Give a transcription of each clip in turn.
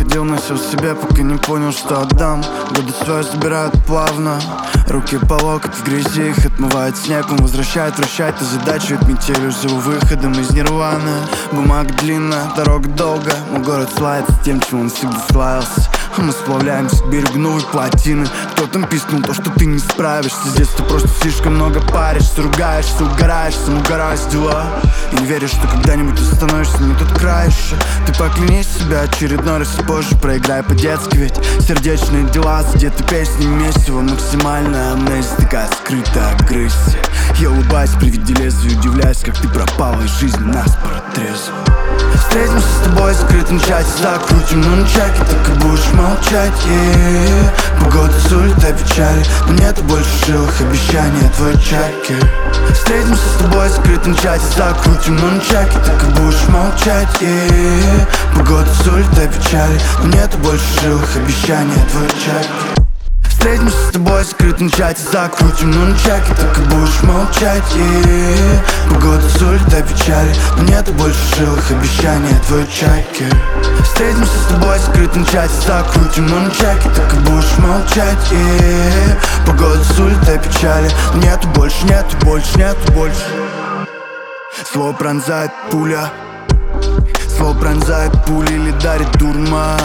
ходил, носил себе, пока не понял, что отдам. Годы свои забирают плавно, руки по локоть в грязи, их отмывает снег. Он возвращает, вращает и задачу от метелью. Живу выходом из нирваны. Бумага длинная, дорога долгая. Мой город славится тем, чем он всегда славился. А мы сплавляемся к берегу новой плотины. Кто там пискнул то, что ты не справишься? Здесь ты просто слишком много паришься, ругаешься, угораешь, самоугораюсь дела. И не веришь, что когда-нибудь остановишься не тот краешек. Ты поклянись себя очередной раз и позже. Проиграй по-детски, ведь сердечные дела задеты песни месиво. Максимальная амнезия, такая скрытая агрессия. Я улыбаюсь при виде лезвия, удивляюсь, как ты пропала из жизни наспоро трезво. Встретимся с тобой в закрытом чате, закрутим нунчаки, так и будешь молчать, Погода сулит о печали, но нету больше шилых обещаний от твоей чаки. Встретимся с тобой в закрытом чате, закрутим нунчаки, так и будешь молчать, Погода сулит о печали, но нету больше шилых обещаний от твоей чаки. Встретимся с тобой в закрытом чате, закрутим нунчаки, так и будешь молчать, Погода сулит о печали, но нету больше шилых обещаний от твоей чайки. Встретимся с тобой в закрытом чате, закрутим нунчаки, так и будешь молчать, Погода сулит о печали, но нету больше, нету больше, нету больше. Слово пронзает пуля, слово пронзает пуля или дарит дурман,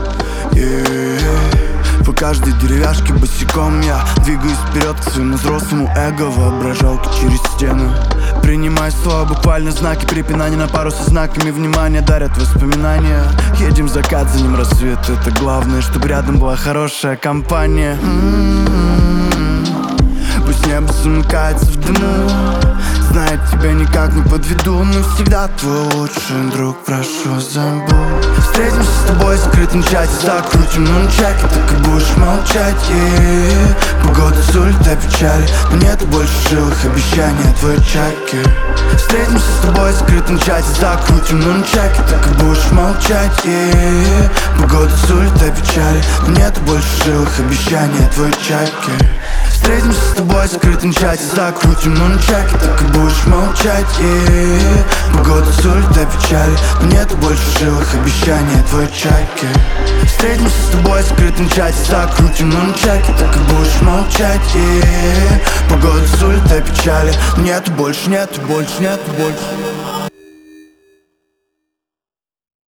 По каждой деревяшке босиком я двигаюсь вперед к своему взрослому эго. Воображалки через стену. Принимай слова, буквально знаки препинания на пару со знаками внимания дарят воспоминания. Едем в закат, за ним рассвет. Это главное, чтобы рядом была хорошая компания. Пусть небо замыкается в дыму. Знает, тебя никак не подведу, но всегда твой лучший друг, прошу забудь. Встретимся с тобой в закрытом чате, закрутим нунчаки, так и будешь молчать, Погода сулит о печали, но нету больше шилых обещаний от твоей чаки. Встретимся с тобой в закрытом чате, закрутим нунчаки, так и будешь молчать, Погода сулит о печали, но нету больше шилых обещаний от твоей чаки. Встретимся с тобой в закрытом чате, закрутим нунчаки, так и будешь молчать, Погода сулит о печали, но нету больше шилых обещаний от твоей чайки. Встретимся с тобой в закрытом чате, закрутим нунчаки, так и будешь молчать, Погода сулит о печали, но нету больше, нету больше, нету больше.